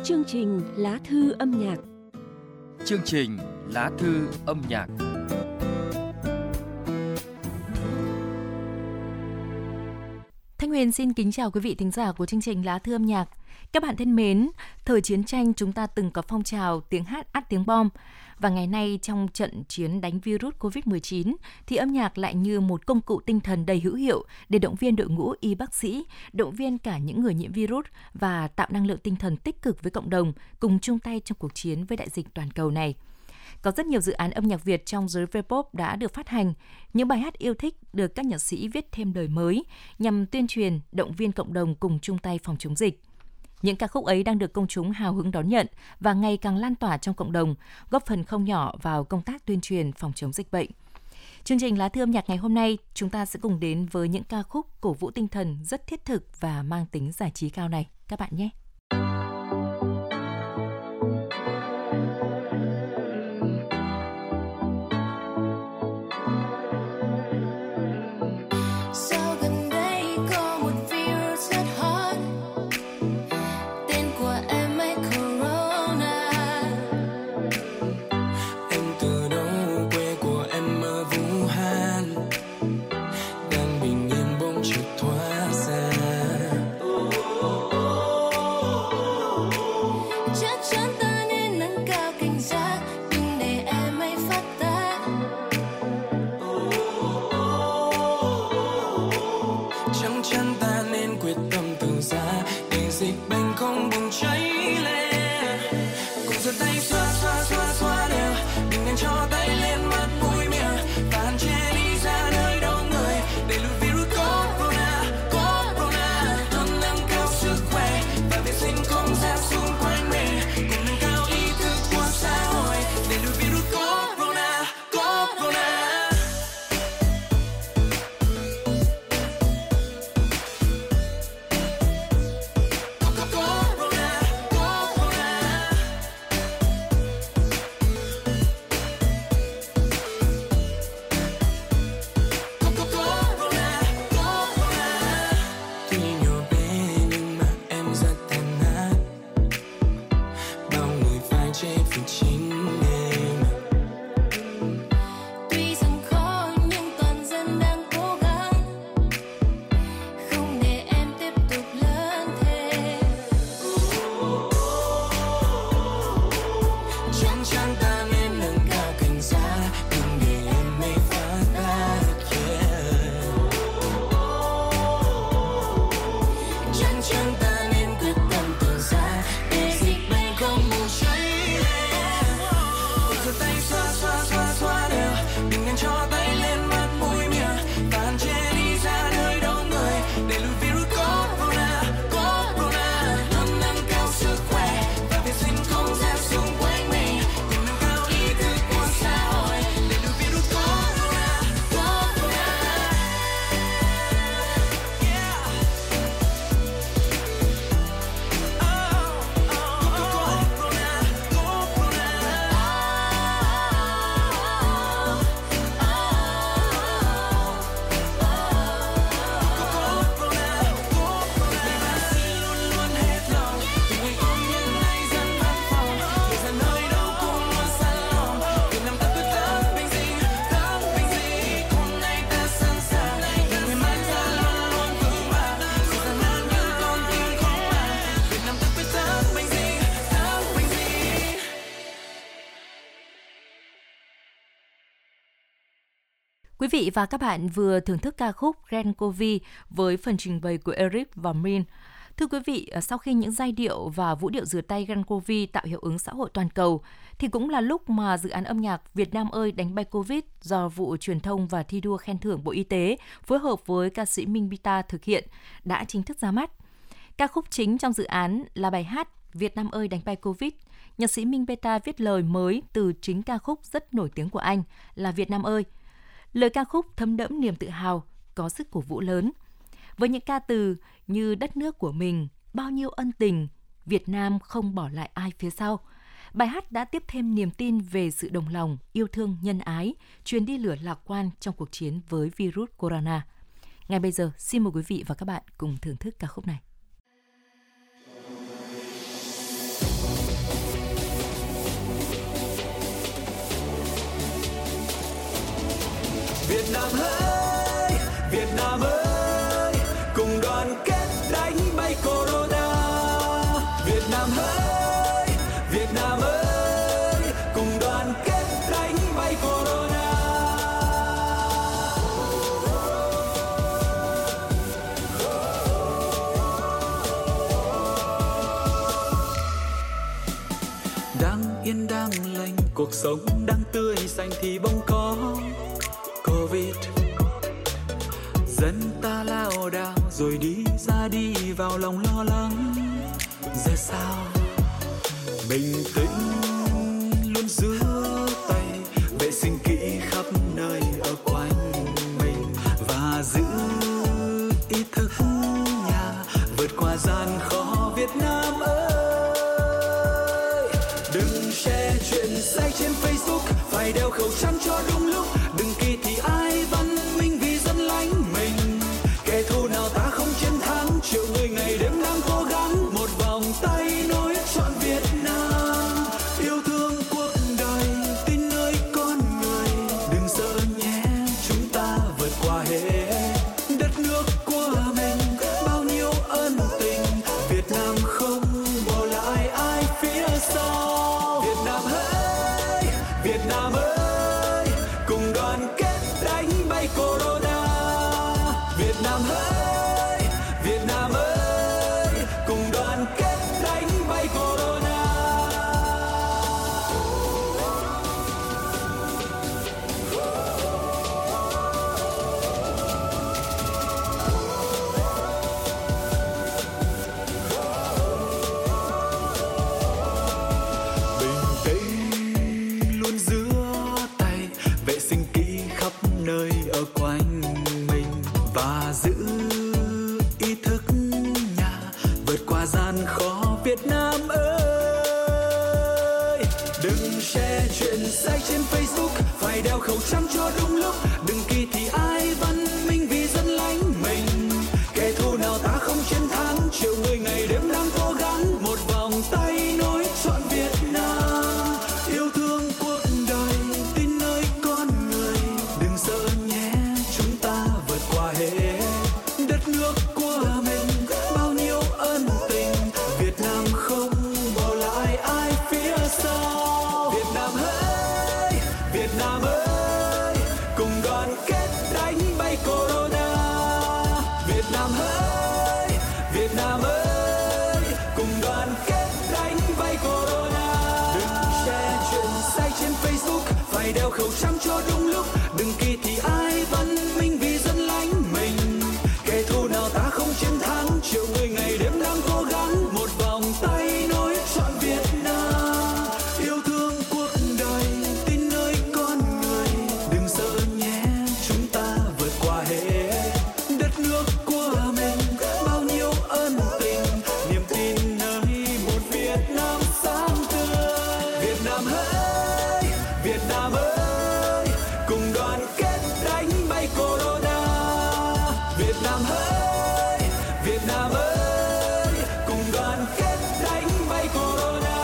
Chương trình Lá thư âm nhạc. Chương trình Lá thư âm nhạc. Thanh Huyền xin kính chào quý vị thính giả của chương trình Lá thư âm nhạc. Các bạn thân mến, thời chiến tranh chúng ta từng có phong trào tiếng hát át tiếng bom. Và ngày nay trong trận chiến đánh virus Covid-19 thì âm nhạc lại như một công cụ tinh thần đầy hữu hiệu để động viên đội ngũ y bác sĩ, động viên cả những người nhiễm virus và tạo năng lượng tinh thần tích cực với cộng đồng, cùng chung tay trong cuộc chiến với đại dịch toàn cầu này. Có rất nhiều dự án âm nhạc Việt trong giới V-pop đã được phát hành. Những bài hát yêu thích được các nhạc sĩ viết thêm lời mới nhằm tuyên truyền, động viên cộng đồng cùng chung tay phòng chống dịch. Những ca khúc ấy đang được công chúng hào hứng đón nhận và ngày càng lan tỏa trong cộng đồng, góp phần không nhỏ vào công tác tuyên truyền phòng chống dịch bệnh. Chương trình Lá thư âm nhạc ngày hôm nay, chúng ta sẽ cùng đến với những ca khúc cổ vũ tinh thần rất thiết thực và mang tính giải trí cao này. Các bạn nhé! Quý vị và các bạn vừa thưởng thức ca khúc Gencovi với phần trình bày của Eric và Min. Thưa quý vị, sau khi những giai điệu và vũ điệu rửa tay Gencovi tạo hiệu ứng xã hội toàn cầu, thì cũng là lúc mà dự án âm nhạc Việt Nam ơi đánh bay Covid do Vụ Truyền thông và Thi đua khen thưởng Bộ Y tế phối hợp với ca sĩ Minh Beta thực hiện đã chính thức ra mắt. Ca khúc chính trong dự án là bài hát Việt Nam ơi đánh bay Covid. Nhạc sĩ Minh Beta viết lời mới từ chính ca khúc rất nổi tiếng của anh là Việt Nam ơi. Lời ca khúc thấm đẫm niềm tự hào, có sức cổ vũ lớn. Với những ca từ như đất nước của mình, bao nhiêu ân tình, Việt Nam không bỏ lại ai phía sau. Bài hát đã tiếp thêm niềm tin về sự đồng lòng, yêu thương, nhân ái, truyền đi lửa lạc quan trong cuộc chiến với virus corona. Ngay bây giờ, xin mời quý vị và các bạn cùng thưởng thức ca khúc này. Việt Nam hỡi, Việt Nam ơi, cùng đoàn kết đánh bay Corona. Việt Nam hỡi, Việt Nam ơi, cùng đoàn kết đánh bay Corona. Đang yên đang lành, cuộc sống đang tươi xanh thì bỗng có Covid. Dân ta lao đao rồi đi ra đi vào lòng lo lắng. Giờ sao bình tĩnh luôn giữ tay, vệ sinh kỹ khắp nơi ở quanh mình và giữ ý thức nhà vượt qua gian khó. Việt Nam ơi, đừng share chuyện sai trên Facebook, phải đeo khẩu trang cho đúng lúc. Đừng kỳ thị ai, văn minh vì dân lánh mình. Kẻ thù nào ta không chiến thắng, triệu người ngày đêm đang cố gắng. Một vòng tay nối trọn Việt Nam, yêu thương cuộc đời, tin nơi con người. Đừng sợ nhé, chúng ta vượt qua hết. Đất nước của mình bao nhiêu ân tình, Việt Nam không bỏ lại ai phía sau. Việt Nam hỡi, Việt Nam ơi, cùng đoàn kết đánh bay Corona. Việt Nam hỡi, Việt Nam ơi, cùng đoàn kết đánh bay Corona. Bình tĩnh luôn giữ tay, vệ sinh kỹ khắp nơi ở quanh mình và giữ ý thức nhà vượt qua gian khó. Việt Nam ơi, đừng share chuyện sai trên Facebook, phải đeo khẩu trang cho đúng lúc. Đừng kỳ thị ai, văn minh vì dân lánh mình. Kẻ thù nào ta không chiến thắng, triệu người ngày đêm đang cố gắng. Một vòng tay nối trọn Việt Nam, yêu thương cuộc đời, tin nơi con người. Đừng sợ nhé, chúng ta vượt qua hết. Đất nước của mình bao nhiêu ân tình, Việt Nam không bỏ lại ai phía sau. Việt Nam hỡi, Việt Nam ơi, cùng đoàn kết đánh bay Corona. Việt Nam hỡi, Việt Nam ơi, cùng đoàn kết đánh bay Corona. Đừng share chuyện sai trên Facebook, phải đeo khẩu trang cho đúng lúc. Đừng kỳ thị ai, văn minh vì dân lánh mình. Kẻ thù nào ta không chiến thắng, triệu người ngày đêm đang cố gắng. Một vòng tay nối trọn Việt Nam, yêu thương cuộc đời, tin nơi con người. Đừng sợ nhé, chúng ta vượt qua hết. Đất nước của mình bao nhiêu ân tình, niềm tin nơi một Việt Nam sáng tươi. Việt Nam hỡi, Việt Nam ơi, cùng đoàn kết đánh bay Corona. Việt Nam hỡi, Việt Nam ơi, cùng đoàn kết đánh bay Corona.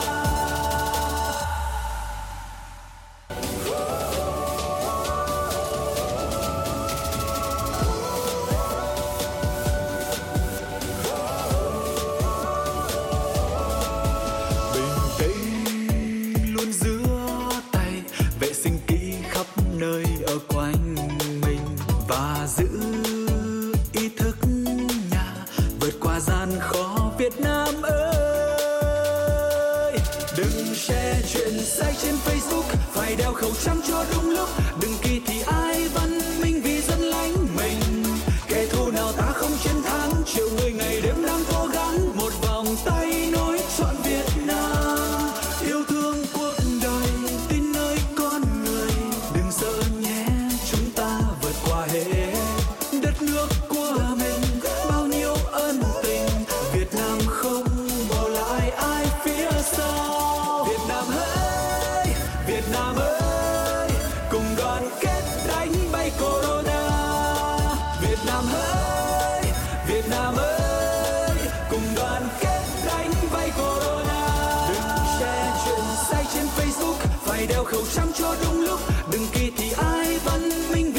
Bình tĩnh luôn giữ tay, vệ sinh kỹ khắp nơi ở quanh mình và giữ ý thức nhà vượt qua gian khó. Việt Nam ơi, đừng share chuyện sai trên Facebook, phải đeo khẩu trang cho đúng lúc. Đừng kỳ thị ai, văn minh vì dân lánh mình. Kẻ thù nào ta không chiến thắng, triệu người ngày đêm đang cố gắng. Một vòng tay nối trọn Việt Nam, yêu thương cuộc đời, tin nơi con người. Đừng sợ nhé, chúng ta vượt qua hết. Đất nước của mình bao nhiêu ân tình, Việt Nam không bỏ lại ai phía sau. Việt Nam hỡi, Việt Nam ơi, cùng đoàn kết đánh bay Corona. Việt Nam hỡi, Việt Nam ơi, cùng đoàn kết đánh bay Corona. Đừng share chuyện sai trên Facebook, phải đeo khẩu trang cho đúng lúc. Đừng kỳ thị ai, văn minh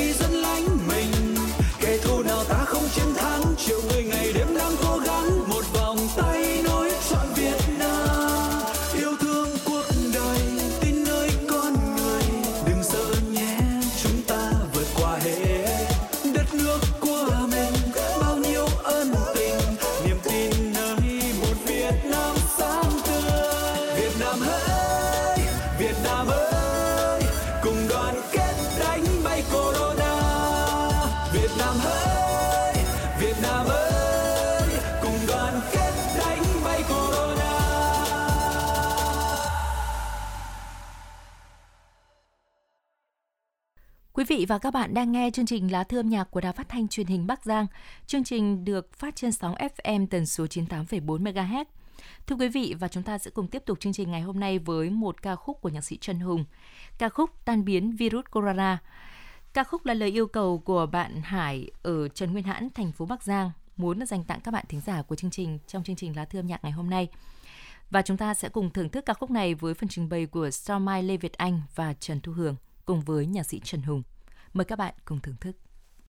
chiều người ngày đêm đang cố gắng một vòng tay nối trọn Việt Nam. Yêu thương cuộc đời tin nơi con người, đừng sợ nhé chúng ta vượt qua hết. Đất nước của mình bao nhiêu ân tình, niềm tin nơi một Việt Nam sáng tươi. Việt Nam ơi, Việt Nam ơi, cùng đoàn kết đánh bay Corona. Việt Nam ơi, Việt Nam ơi, cùng đoàn kết đánh bay Corona. Quý vị và các bạn đang nghe chương trình Lá Thư âm nhạc của Đài Phát thanh Truyền hình Bắc Giang. Chương trình được phát trên sóng FM tần số 98,4 MHz. Thưa quý vị, và chúng ta sẽ cùng tiếp tục chương trình ngày hôm nay với một ca khúc của nhạc sĩ Trần Hùng. Ca khúc Tan biến virus corona. Ca khúc là lời yêu cầu của bạn Hải ở Trần Nguyên Hãn, thành phố Bắc Giang, muốn dành tặng các bạn thính giả của chương trình trong chương trình Lá Thư âm nhạc ngày hôm nay. Và chúng ta sẽ cùng thưởng thức ca khúc này với phần trình bày của Starmile Lê Việt Anh và Trần Thu Hường cùng với nhạc sĩ Trần Hùng. Mời các bạn cùng thưởng thức.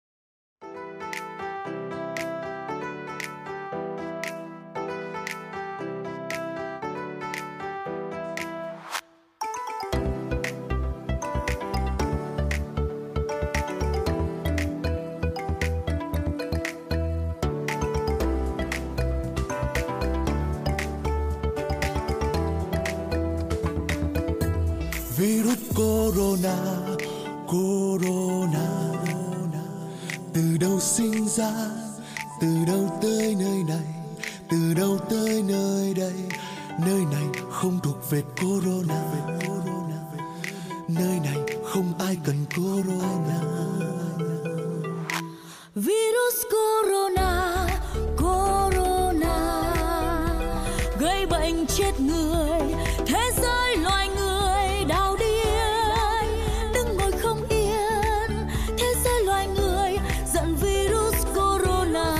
Virus corona, corona, từ đâu sinh ra, từ đâu tới nơi này, từ đâu tới nơi đây. Nơi này không thuộc về corona, nơi này không ai cần corona. Virus corona, corona, gây bệnh chết người, thế giới loài người đau điên, đứng ngồi không yên, thế giới loài người giận virus corona.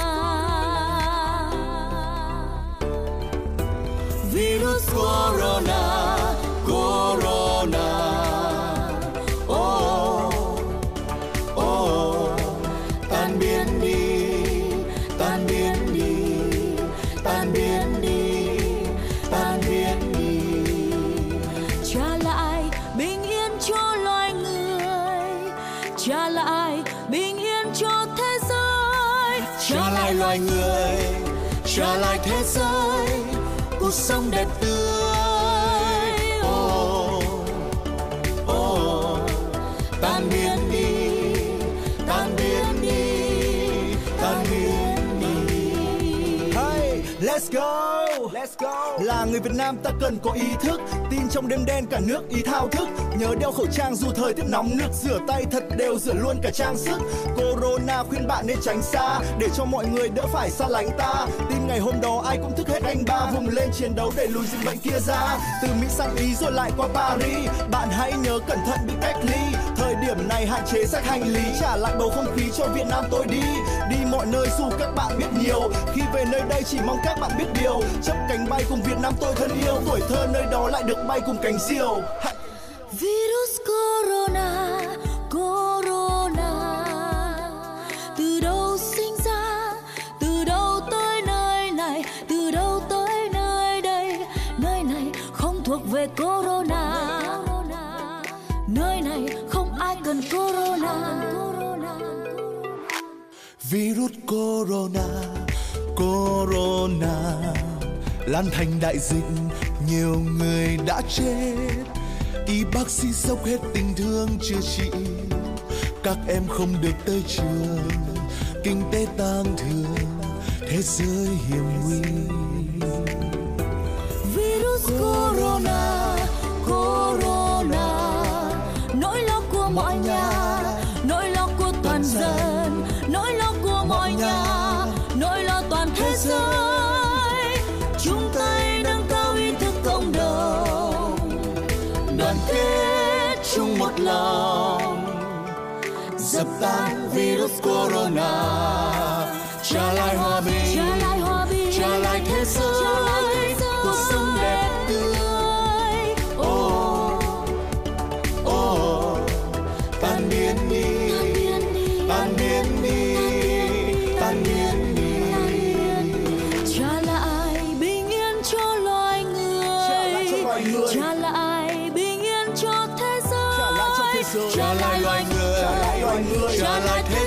Virus corona, corona, oh, oh, tan biến đi, tan biến đi, tan biến đi, tan biến đi. Trả lại bình yên cho loài người, trả lại bình yên cho thế giới. Trả lại loài người, trả lại thế giới, cuộc sống đẹp tươi. Oh, oh, tan biến đi, tan biến đi, tan biến đi. Hey, let's go, let's go. Là người Việt Nam ta cần có ý thức, tin trong đêm đen cả nước ý thao thức. Nhớ đeo khẩu trang dù thời tiết nóng nực, rửa tay thật đều, rửa luôn cả trang sức. Corona khuyên bạn nên tránh xa, để cho mọi người đỡ phải xa lánh ta. Tin ngày hôm đó ai cũng thức hết anh ba, vùng lên chiến đấu đẩy lùi dịch bệnh kia ra. Từ Mỹ sang Ý rồi lại qua Paris, bạn hãy nhớ cẩn thận bị cách ly. Thời điểm này hạn chế xách hành lý, trả lại bầu không khí cho Việt Nam tôi đi. Đi mọi nơi dù các bạn biết nhiều, khi về nơi đây chỉ mong các bạn biết điều. Chấp cánh bay cùng Việt Nam tôi thân yêu, tuổi thơ nơi đó lại được bay cùng cánh diều. Virus corona, corona, từ đâu sinh ra, từ đâu tới nơi này, từ đâu tới nơi đây. Nơi này không thuộc về corona, nơi này không ai cần corona. Virus corona, corona, lan thành đại dịch, nhiều người đã chết. Y bác sĩ dốc hết tình thương chữa trị, các em không được tới trường, kinh tế tang thương, thế giới hiểm nguy. Virus corona, corona, nỗi lo của mọi nhà, nỗi lo của toàn dân, nỗi lo của mọi nhà, nỗi lo toàn thế giới. Chung tay nâng cao ý thức cộng đồng, đoàn kết chung một lòng, Dập tan virus corona, trả lại hòa bình, trả lại thế giới, cuộc sống đẹp tươi. Oh, oh, tan biến đi, tan biến đi, tan biến đi.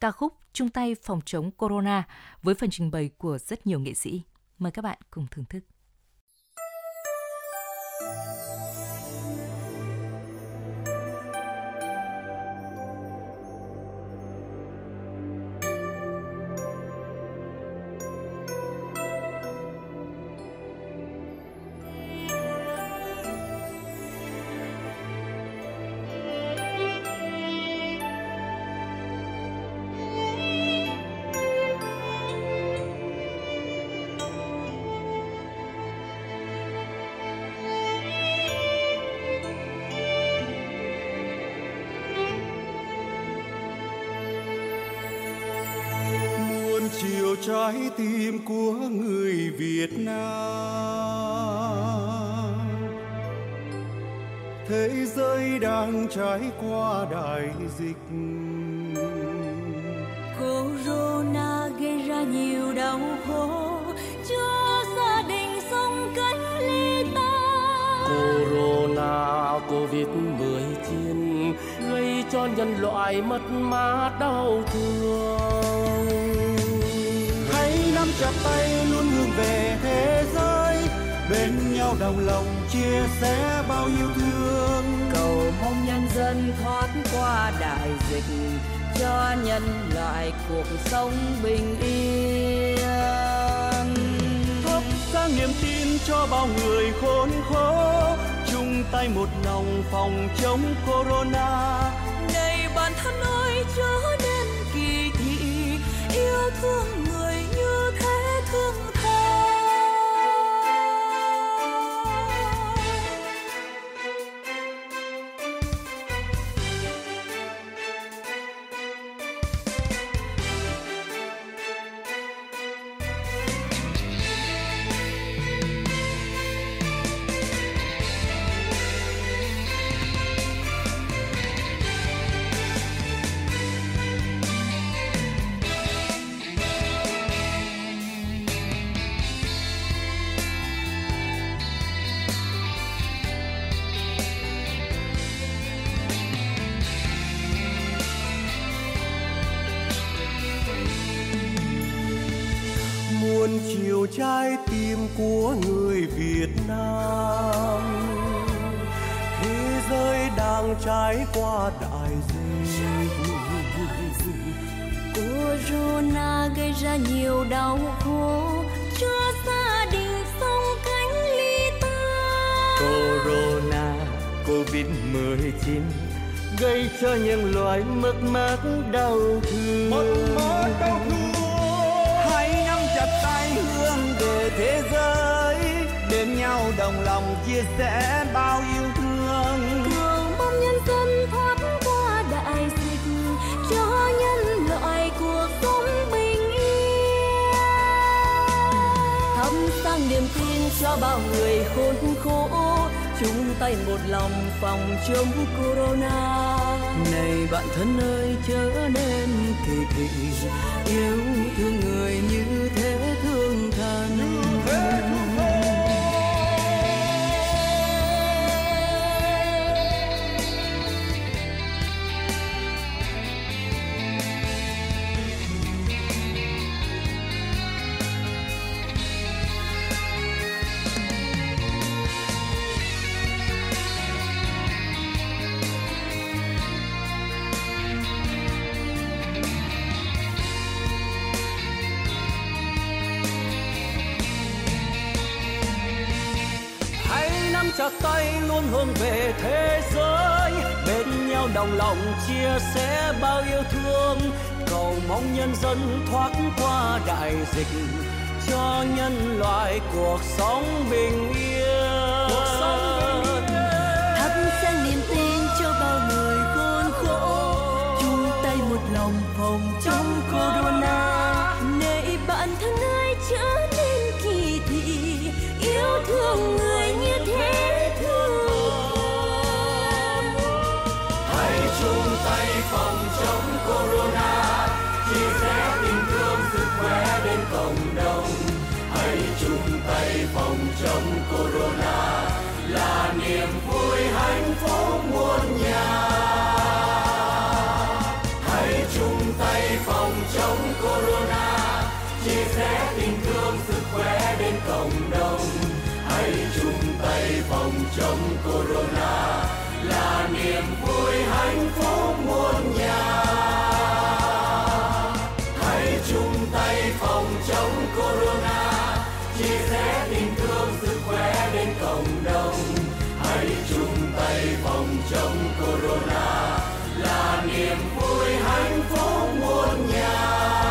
ca khúc chung tay phòng chống corona với phần trình bày của rất nhiều nghệ sĩ. Mời các bạn cùng thưởng thức. Chiều trái tim của người Việt Nam, thế giới đang trải qua đại dịch. Corona gây ra nhiều đau khổ cho gia đình sống cách ly tan. Corona, Covid-19 gây cho nhân loại mất mát đau thương. Hãy nắm chặt tay luôn hướng về thế giới, bên nhau đồng lòng chia sẻ bao yêu thương. Cầu mong nhân dân thoát qua đại dịch, cho nhân loại cuộc sống bình yên. Thắp sáng niềm tin cho bao người khốn khó, chung tay một lòng phòng chống corona. Này bạn thân ơi, chớ nên kỳ thị, yêu thương người như thế thương thà. Muôn chiều trái tim của người Việt Nam, thế giới đang trải qua đại dịch. Corona gây ra nhiều đau khổ cho gia đình sống cách ly tan. Corona, Covid-19 gây cho nhân loại mất mát đau thương. Hãy nắm chặt tay hướng về thế giới, bên nhau đồng lòng chia sẻ bao yêu thương. Cầu mong nhân dân thoát qua đại dịch, cho nhân loại cuộc sống bình yên. Thắp sáng niềm tin cho bao người khốn khổ, chung tay một lòng phòng chống corona. Này bạn thân ơi, chớ nên kỳ thị, yêu thương người như thế thương thần. Chặt tay luôn hướng về thế giới, bên nhau đồng lòng chia sẻ bao yêu thương. Cầu mong nhân dân thoát qua đại dịch, cho nhân loại cuộc sống bình yên. Thắp sáng niềm tin cho bao người khốn khổ, chung tay một lòng phòng chống corona. Này bạn thân ơi, chớ nên kỳ thị, yêu thương người như thế thương. Hãy chung tay phòng chống corona, chia sẻ tình thương sức khỏe đến cộng đồng. Hãy chung tay phòng chống corona. chia sẻ tình thương sức khỏe đến cộng đồng. Hãy chung tay phòng chống corona là niềm vui hạnh phúc muôn nhà. Hãy chung tay phòng chống corona, chia sẻ tình thương sức khỏe đến cộng đồng. Hãy chung tay phòng chống corona là niềm vui hạnh phúc muôn nhà.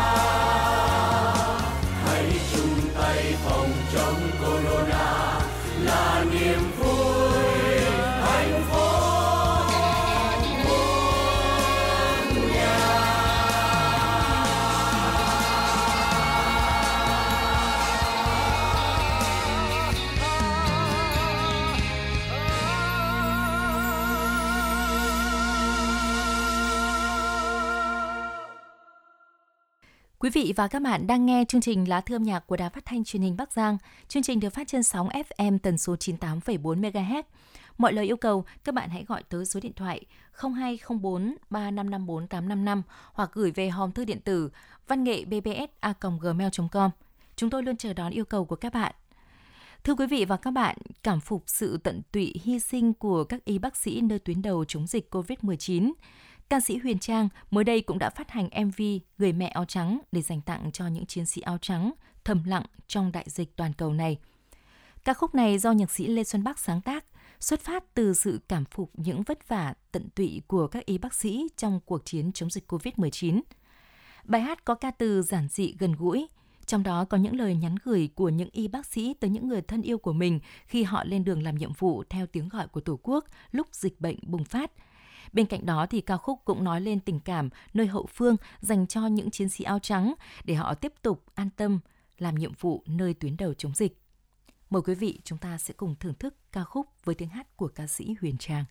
Hãy chung tay phòng chống corona là niềm vui hạnh phúc muôn nhà. Quý vị và các bạn đang nghe chương trình Lá thư âm nhạc của Đài Phát thanh Truyền hình Bắc Giang. Chương trình được phát trên sóng FM tần số 98,4 MHz. Mọi lời yêu cầu, các bạn hãy gọi tới số điện thoại 0204 3554 855 hoặc gửi về hòm thư điện tử vanngệ@bbs@gmail.com. Chúng tôi luôn chờ đón yêu cầu của các bạn. Thưa quý vị và các bạn, cảm phục sự tận tụy hy sinh của các y bác sĩ nơi tuyến đầu chống dịch COVID-19, ca sĩ Huyền Trang mới đây cũng đã phát hành MV Người mẹ áo trắng để dành tặng cho những chiến sĩ áo trắng thầm lặng trong đại dịch toàn cầu này. Ca khúc này do nhạc sĩ Lê Xuân Bắc sáng tác, xuất phát từ sự cảm phục những vất vả tận tụy của các y bác sĩ trong cuộc chiến chống dịch COVID-19. Bài hát có ca từ giản dị gần gũi, trong đó có những lời nhắn gửi của những y bác sĩ tới những người thân yêu của mình khi họ lên đường làm nhiệm vụ theo tiếng gọi của Tổ quốc lúc dịch bệnh bùng phát. Bên cạnh đó thì ca khúc cũng nói lên tình cảm nơi hậu phương dành cho những chiến sĩ áo trắng để họ tiếp tục an tâm làm nhiệm vụ nơi tuyến đầu chống dịch. Mời quý vị chúng ta sẽ cùng thưởng thức ca khúc với tiếng hát của ca sĩ Huyền Trang.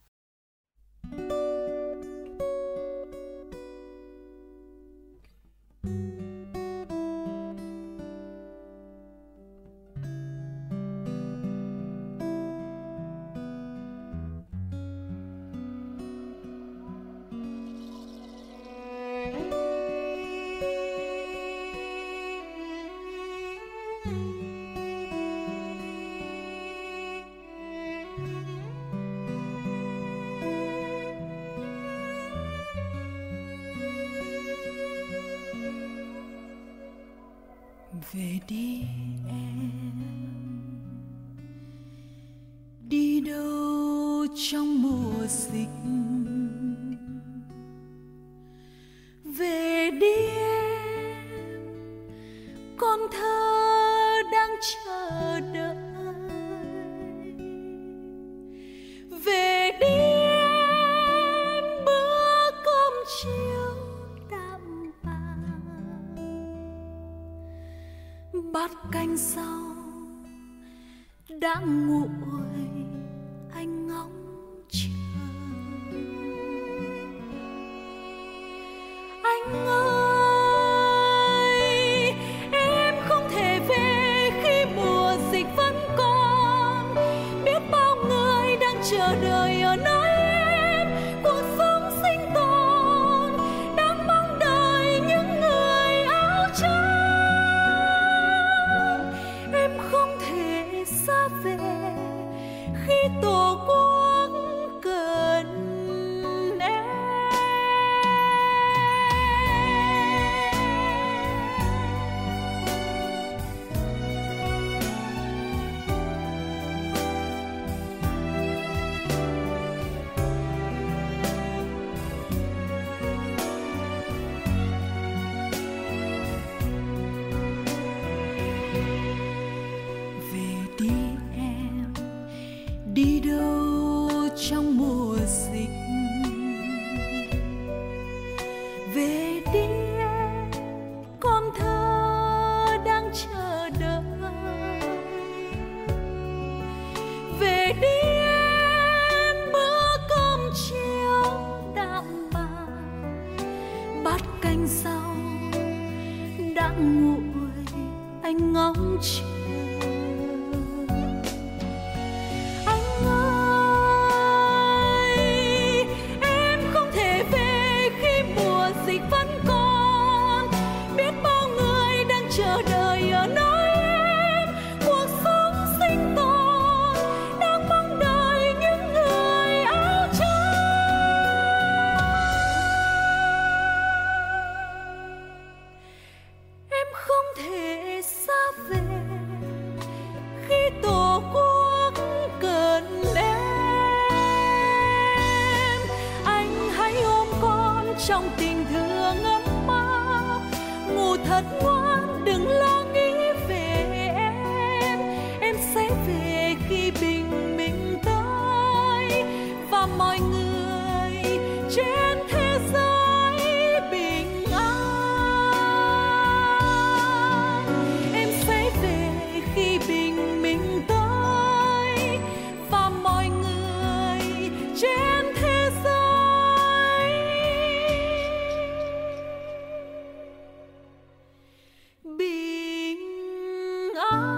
Về đi em, đi đâu trong mùa dịch. Về đi em, con thơ đang chờ đợi. Về đi em, bữa cơm chiều đạm bạc, bát canh rau đã nguội, anh ngóng chờ. Anh ơi, em không thể về khi mùa dịch vẫn còn. Biết bao người đang chờ đợi ở nơi em cuộc sống sinh tồn, đang mong đợi những người áo trắng. Em không thể xa về khi Tổ quốc cần em. Về đi em, đi đâu trong mùa dịch. Về đi em, con thơ đang chờ đợi. Về đi em, bữa cơm chiều đạm bạc, bát canh rau đã nguội, anh ngóng chờ. Anh ơi, em không thể về khi mùa dịch vẫn còn. Biết bao người đang chờ chờ đợi ở nơi em, cuộc sống sinh tồn đang mong đợi những người áo trắng. Em không thể xa về khi tổ quốc cần em. Anh hãy ôm con trong tình thương ấm áp, ngủ thật ngoan đừng lo nghĩ về em. Em sẽ về khi bình minh tới và mọi người trên thế giới bình an. Em sẽ về khi bình minh tới và mọi người trên thế giới bình an.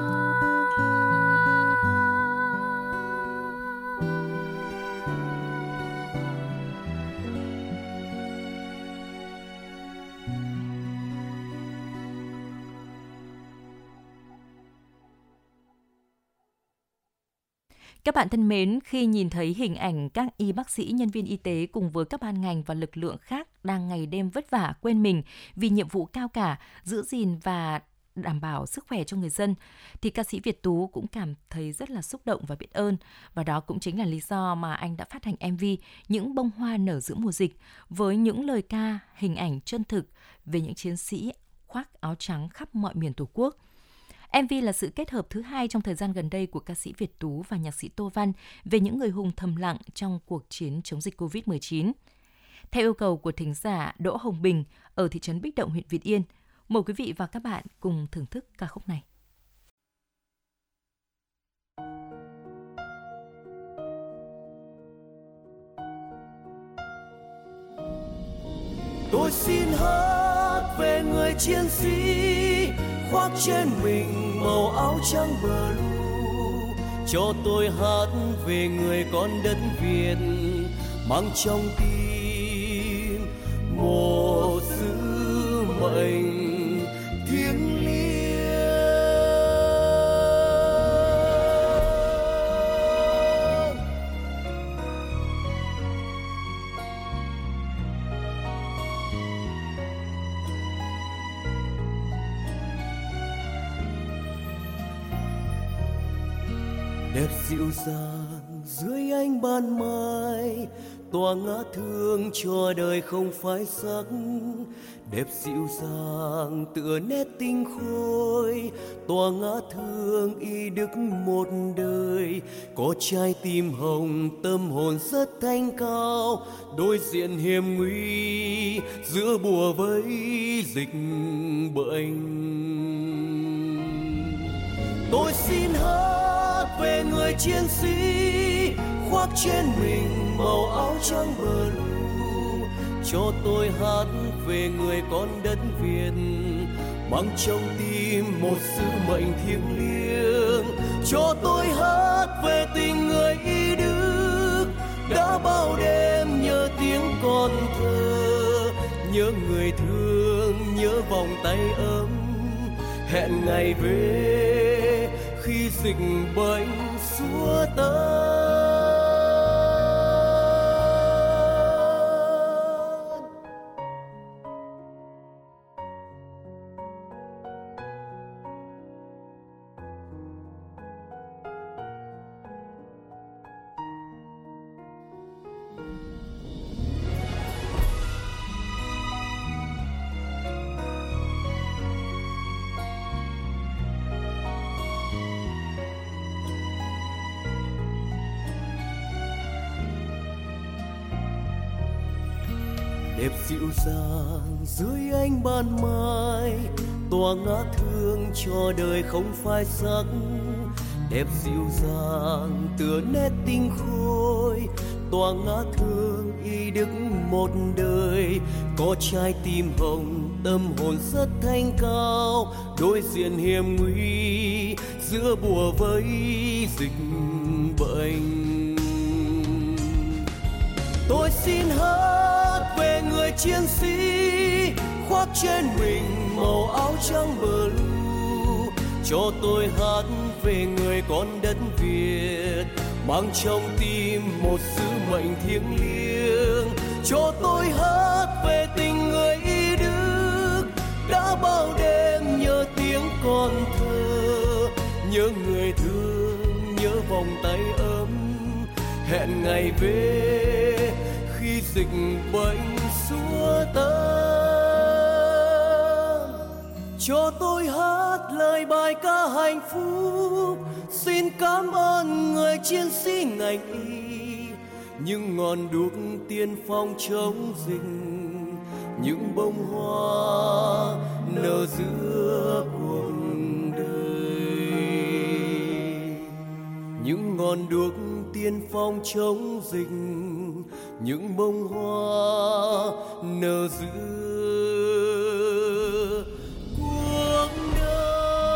Các bạn thân mến, khi nhìn thấy hình ảnh các y bác sĩ, nhân viên y tế cùng với các ban ngành và lực lượng khác đang ngày đêm vất vả quên mình vì nhiệm vụ cao cả, giữ gìn và đảm bảo sức khỏe cho người dân, thì ca sĩ Việt Tú cũng cảm thấy rất là xúc động và biết ơn. Và đó cũng chính là lý do mà anh đã phát hành MV Những bông hoa nở giữa mùa dịch với những lời ca, hình ảnh chân thực về những chiến sĩ khoác áo trắng khắp mọi miền Tổ quốc. MV là sự kết hợp thứ hai trong thời gian gần đây của ca sĩ Việt Tú và nhạc sĩ Tô Văn về những người hùng thầm lặng trong cuộc chiến chống dịch Covid-19. Theo yêu cầu của thính giả Đỗ Hồng Bình ở thị trấn Bích Động, huyện Việt Yên, mời quý vị và các bạn cùng thưởng thức ca khúc này. Tôi xin hát về người chiến sĩ khoác trên mình màu áo trắng blue, cho tôi hát về người con đất Việt mang trong tim một sứ mệnh thiêng liêng. Đẹp dịu dàng dưới ánh ban mai, tỏa ngã thương cho đời không phai sắc. Đẹp dịu dàng tựa nét tinh khôi, tỏa ngã thương y đức một đời. Có trái tim hồng tâm hồn rất thanh cao, đối diện hiểm nguy giữa bùa vây dịch bệnh. Tôi xin hát về người chiến sĩ khoác trên mình màu áo trắng blue, cho tôi hát về người con đất Việt mang trong tim một sứ mệnh thiêng liêng. Cho tôi hát về tình người y đức đã bao đêm nhớ tiếng con thơ, nhớ người thương, nhớ vòng tay ấm, hẹn ngày về khi dịch bệnh xua tan. Đẹp dịu dàng dưới ánh ban mai, tỏa ngã thương cho đời không phai sắc. Đẹp dịu dàng tựa nét tinh khôi, tỏa ngã thương y đức một đời. Có trái tim hồng tâm hồn rất thanh cao, đối diện hiểm nguy giữa bùa vây dịch bệnh. Tôi xin hát về người chiến sĩ khoác trên mình màu áo trắng blue, cho tôi hát về người con đất Việt, mang trong tim một sứ mệnh thiêng liêng. Cho tôi hát về tình người y đức, đã bao đêm nhớ tiếng con thơ, nhớ người thương, nhớ vòng tay ấm, hẹn ngày về khi dịch bệnh xua tan. Cho tôi hát lời bài ca hạnh phúc, xin cảm ơn người chiến sĩ ngành y, những ngọn đuốc tiên phong chống dịch, những bông hoa nở giữa cuộc đời, những ngọn đuốc tiên phong chống dịch, những bông hoa nở giữa cuộc đời.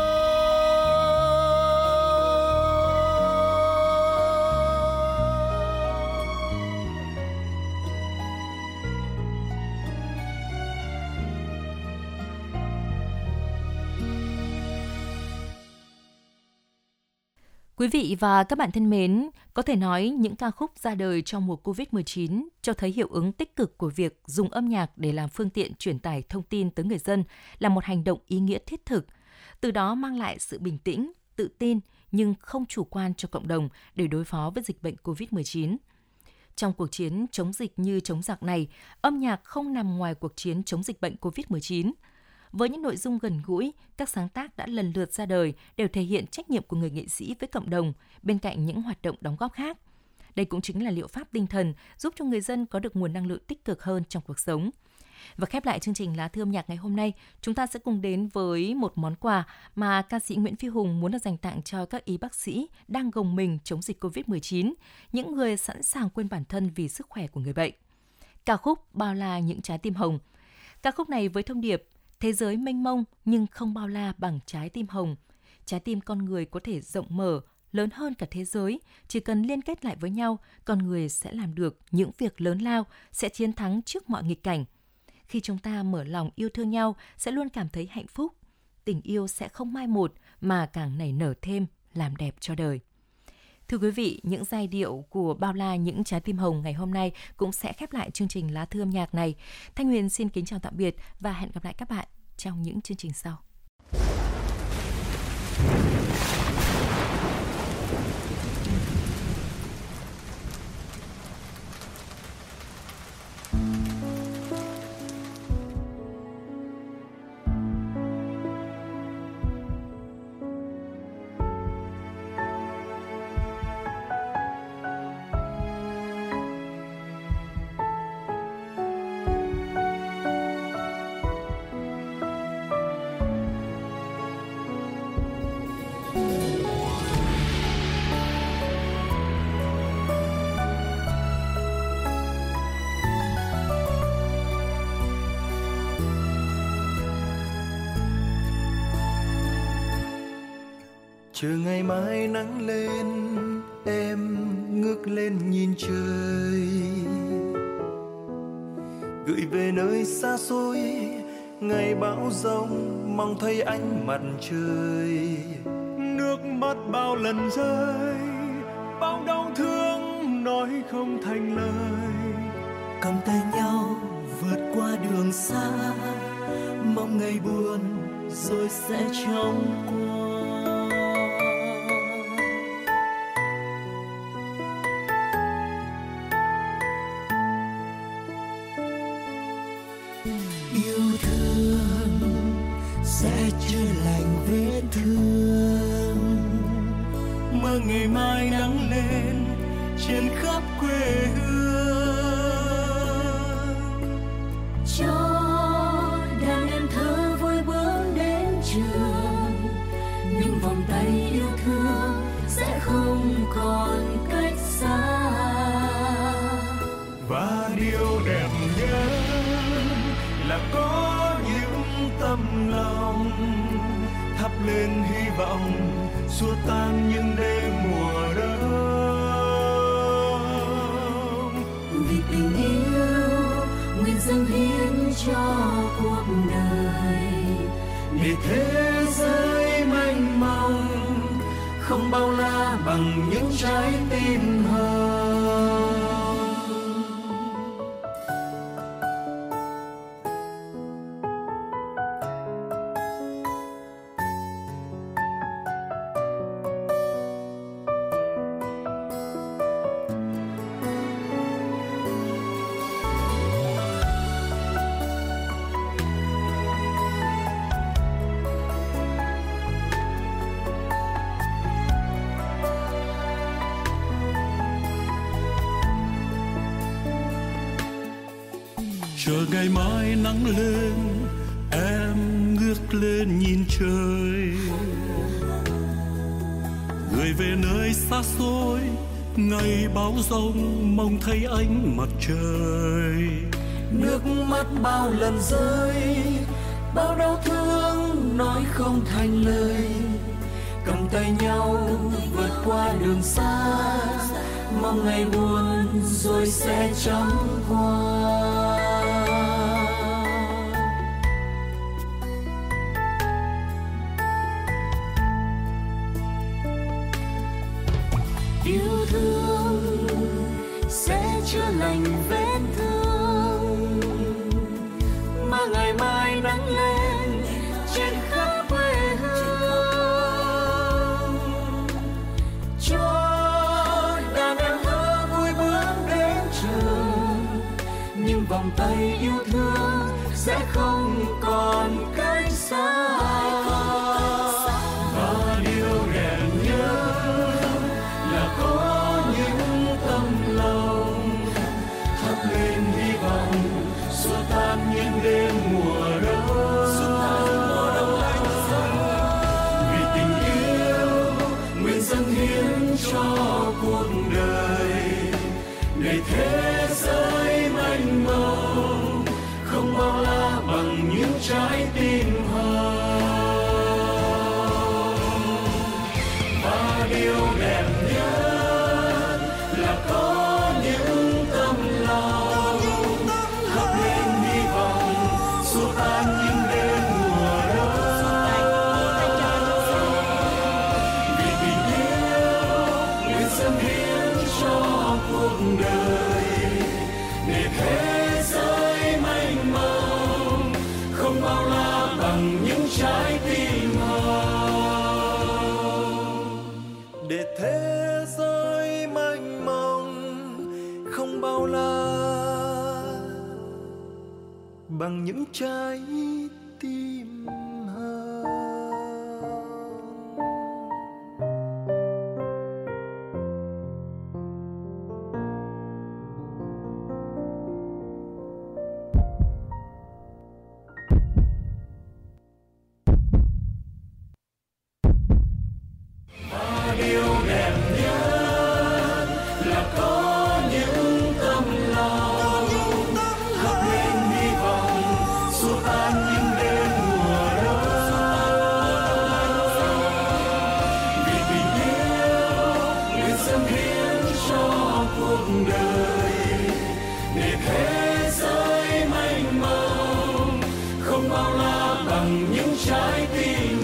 Quý vị và các bạn thân mến, có thể nói những ca khúc ra đời trong mùa Covid-19 cho thấy hiệu ứng tích cực của việc dùng âm nhạc để làm phương tiện truyền tải thông tin tới người dân là một hành động ý nghĩa thiết thực, từ đó mang lại sự bình tĩnh, tự tin nhưng không chủ quan cho cộng đồng để đối phó với dịch bệnh Covid-19. Trong cuộc chiến chống dịch như chống giặc này, âm nhạc không nằm ngoài cuộc chiến chống dịch bệnh Covid-19. Với những nội dung gần gũi, các sáng tác đã lần lượt ra đời đều thể hiện trách nhiệm của người nghệ sĩ với cộng đồng bên cạnh những hoạt động đóng góp khác. Đây cũng chính là liệu pháp tinh thần giúp cho người dân có được nguồn năng lượng tích cực hơn trong cuộc sống. Và khép lại chương trình Lá Thư âm nhạc ngày hôm nay, chúng ta sẽ cùng đến với một món quà mà ca sĩ Nguyễn Phi Hùng muốn được dành tặng cho các y bác sĩ đang gồng mình chống dịch Covid-19, những người sẵn sàng quên bản thân vì sức khỏe của người bệnh. Ca khúc Bao la những trái tim hồng. Ca khúc này với thông điệp thế giới mênh mông nhưng không bao la bằng trái tim hồng. Trái tim con người có thể rộng mở, lớn hơn cả thế giới. Chỉ cần liên kết lại với nhau, con người sẽ làm được những việc lớn lao, sẽ chiến thắng trước mọi nghịch cảnh. Khi chúng ta mở lòng yêu thương nhau, sẽ luôn cảm thấy hạnh phúc. Tình yêu sẽ không mai một mà càng nảy nở thêm, làm đẹp cho đời. Thưa quý vị, những giai điệu của Bao la những trái tim hồng ngày hôm nay cũng sẽ khép lại chương trình Lá Thư âm nhạc này. Thanh Huyền xin kính chào tạm biệt và hẹn gặp lại các bạn trong những chương trình sau. Chờ ngày mai nắng lên, em ngước lên nhìn trời, gửi về nơi xa xôi ngày bão giông, mong thấy ánh mặt trời. Nước mắt bao lần rơi, bao đau thương nói không thành lời. Cầm tay nhau vượt qua đường xa, mong ngày buồn rồi sẽ chóng qua. Yêu thương sẽ chữa lành vết thương, mơ ngày mai nắng lên trên khắp quê hương. Cho đàn em thơ vui bước đến trường, những vòng tay yêu thương sẽ không còn cách xa. Và điều đẹp nhất là có những tấm lòng thắp lên hy vọng, xua tan những đêm mùa đông. Vì tình yêu nguyện dâng hiến cho cuộc đời, để thế giới mênh mang bằng những trái tim hồng. Chờ ngày mai nắng lên, em ngước lên nhìn trời. Người về nơi xa xôi, ngày bão giông mong thấy ánh mặt trời. Nước mắt bao lần rơi, bao đau thương nói không thành lời. Cầm tay nhau vượt qua đường xa, mong ngày buồn rồi sẽ chấm qua. Yêu thương sẽ chữa lành vết thương, mà ngày mai nắng lên trên khắp quê hương. Cho đàn em thơ vui bước đến trường, nhưng vòng tay yêu thương sẽ không còn cách xa. Và điều đẹp nhất là có những tấm lòng thắp lên hy vọng, xua tan những đêm mùa đông. Vì tình yêu nguyện dâng hiến cho cuộc đời, để thế giới mênh mông không bao la bằng những trái tim hồng. Và điều đẹp nhất là có những tấm lòng thắp lên hy vọng, xua tan những đêm mùa đông. Vì tình yêu nguyện dâng hiến cho cuộc đời, để thế giới mênh mông không bao la bằng những trái tim hồng. Để thế giới mênh mông không bao la bằng những trái tim hồng. Và điều đẹp nhất là có những tấm lòng thắp lên hy vọng, xua tan những đêm mùa đông. Vì tình yêu nguyện dâng hiến cho cuộc đời, để thế giới mênh mông không bao la bằng những trái tim